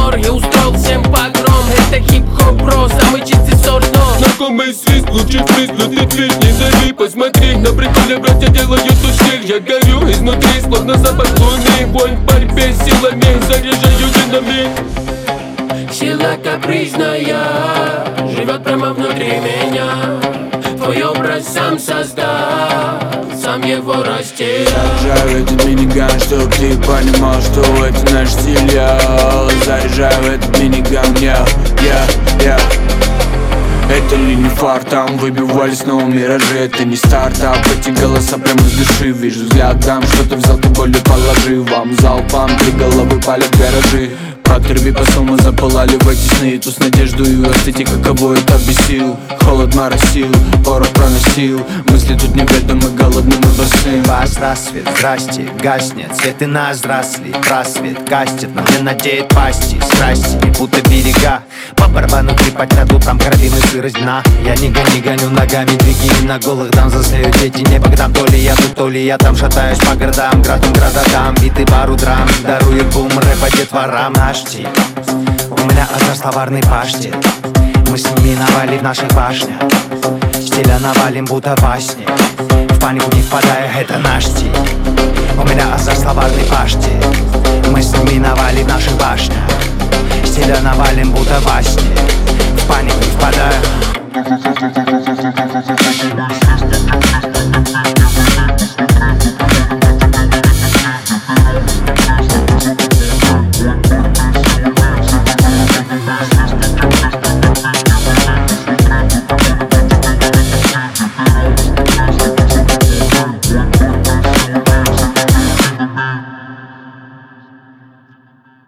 мотор и устроил всем погром. Это хип-хоп, бро, самый чистый сорт, но знакомый свист, лучше впрыснуть и твит. Не зови, посмотри, на приколе братья делают усиль. Я горю изнутри, словно запах луны. Вонь в борьбе с силами, заряжаю динамит. Сила капризная живет прямо внутри меня. Твой образ сам создал, сам его растил. Заряжаю этот миниган, чтоб ты понимал, что это наш стиль. Я заряжаю этот миниган, я. Это ли не фар, там выбивались снова миражи. Это не стартап, эти голоса прямо с души. Вижу взгляд, там что-то взял, ты более положи. Вам залпом, 3 головы палят гаражи. Отрыви по сумму запылали в эти сны. Ту с надеждой эстетика, кого это бесил. Холод моросил, порох проносил. Мысли тут неведомы, голодным и босым. Вас рассвет, здрасте, гаснет. Цветы нас взросли, просвет кастет. Но мне надеет пасти, страсти, будто берега. По барабану трепать трату, там кровины сырость дна. Я не гоню ногами, двиги на голых дам. Засеют дети небо, там то ли я тут, то ли я там. Шатаюсь по городам, градам, биты пару драм. Дарует бум рэпа детворам. Наш тип, у меня словарный паштет. Мы с ними навалим в наших башнях. Стиля навалим, будто во сне. В панику не впадая, это наш стиль. У меня словарный паштет. Мы с ними навалим в наших башнях. Стиля навалим, будто во сне. В панику не впадая.